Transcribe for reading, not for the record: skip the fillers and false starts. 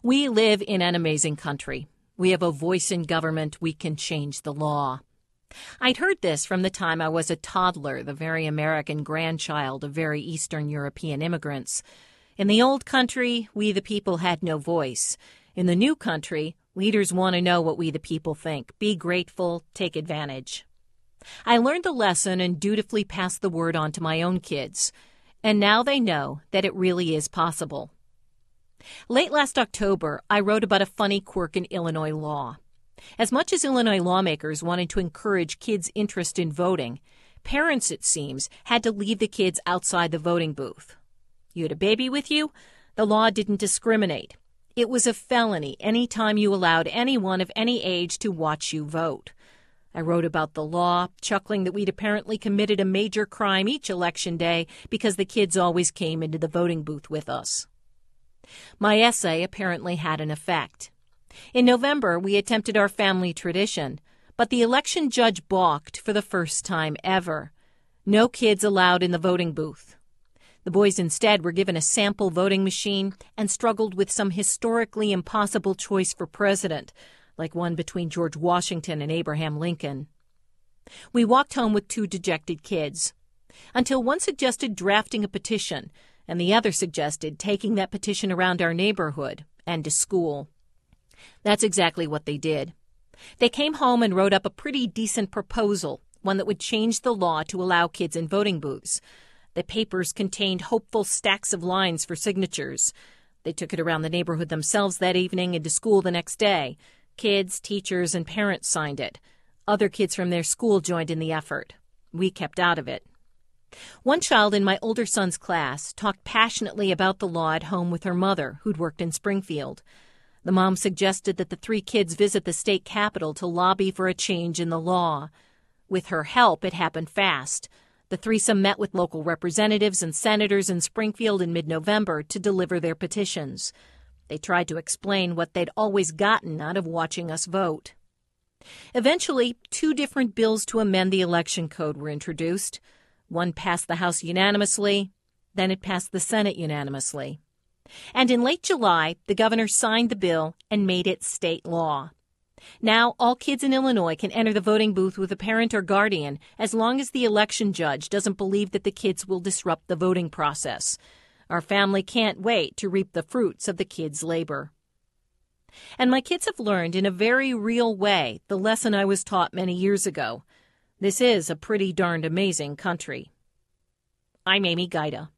We live in an amazing country. We have a voice in government. We can change the law. I'd heard this from the time I was a toddler, the very American grandchild of very Eastern European immigrants. In the old country, we the people had no voice. In the new country, leaders want to know what we the people think. Be grateful, take advantage. I learned the lesson and dutifully passed the word on to my own kids. And now they know that it really is possible. Late last October, I wrote about a funny quirk in Illinois law. As much as Illinois lawmakers wanted to encourage kids' interest in voting, parents, it seems, had to leave the kids outside the voting booth. You had a baby with you? The law didn't discriminate. It was a felony any time you allowed anyone of any age to watch you vote. I wrote about the law, chuckling that we'd apparently committed a major crime each election day because the kids always came into the voting booth with us. My essay apparently had an effect. In November, we attempted our family tradition, but the election judge balked for the first time ever. No kids allowed in the voting booth. The boys instead were given a sample voting machine and struggled with some historically impossible choice for president, like one between George Washington and Abraham Lincoln. We walked home with two dejected kids, until one suggested drafting a petition, and the other suggested taking that petition around our neighborhood and to school. That's exactly what they did. They came home and wrote up a pretty decent proposal, one that would change the law to allow kids in voting booths. The papers contained hopeful stacks of lines for signatures. They took it around the neighborhood themselves that evening and to school the next day. Kids, teachers, and parents signed it. Other kids from their school joined in the effort. We kept out of it. One child in my older son's class talked passionately about the law at home with her mother, who'd worked in Springfield. The mom suggested that the three kids visit the state capitol to lobby for a change in the law. With her help, it happened fast. The threesome met with local representatives and senators in Springfield in mid-November to deliver their petitions. They tried to explain what they'd always gotten out of watching us vote. Eventually, two different bills to amend the election code were introduced. One passed the House unanimously, then it passed the Senate unanimously. And in late July, the governor signed the bill and made it state law. Now, all kids in Illinois can enter the voting booth with a parent or guardian as long as the election judge doesn't believe that the kids will disrupt the voting process. Our family can't wait to reap the fruits of the kids' labor. And my kids have learned in a very real way the lesson I was taught many years ago. This is a pretty darned amazing country. I'm Amy Gaida.